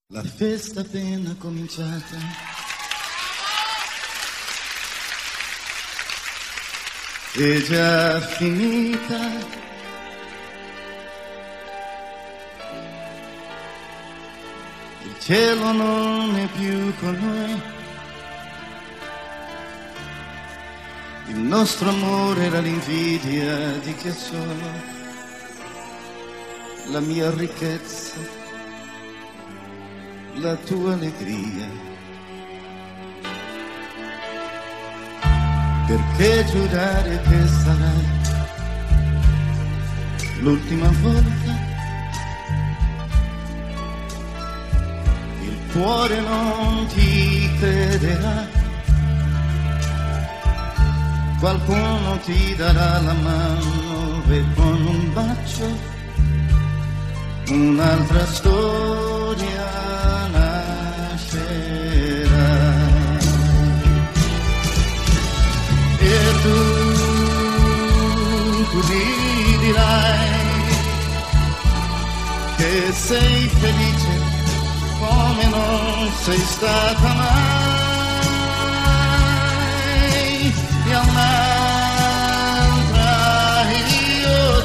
La festa appena cominciata, è già finita. Il cielo non è più con noi, il nostro amore era l'invidia di chi ha solo la mia ricchezza, la tua allegria. Perché giurare che sarà l'ultima volta? Il cuore non ti crederà, qualcuno ti darà la mano e con un bacio un'altra storia tu mi dirai che sei felice come non sei stata mai, e a un'altra io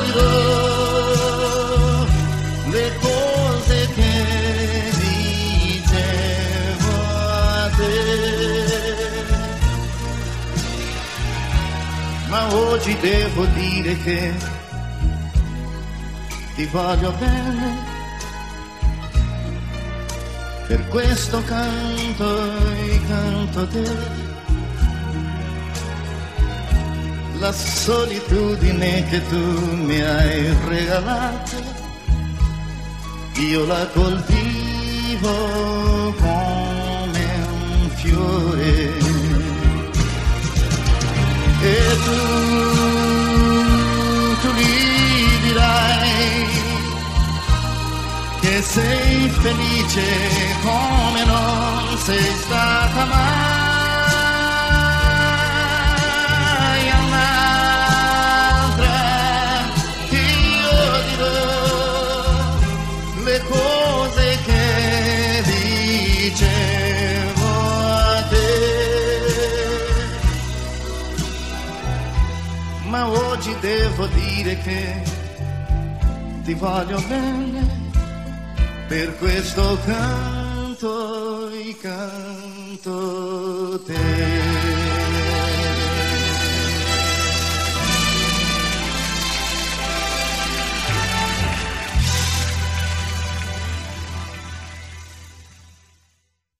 dirò le cose che dicevo a te. Ma oggi devo dire che ti voglio bene, per questo canto e canto te. La solitudine che tu mi hai regalato, io la coltivo come un fiore. E tu gli dirai che sei felice come non sei stata mai, a un'altra io dirò le cose che dicevo a te. Ma oggi devo dire che ti voglio bene, per questo canto e canto te.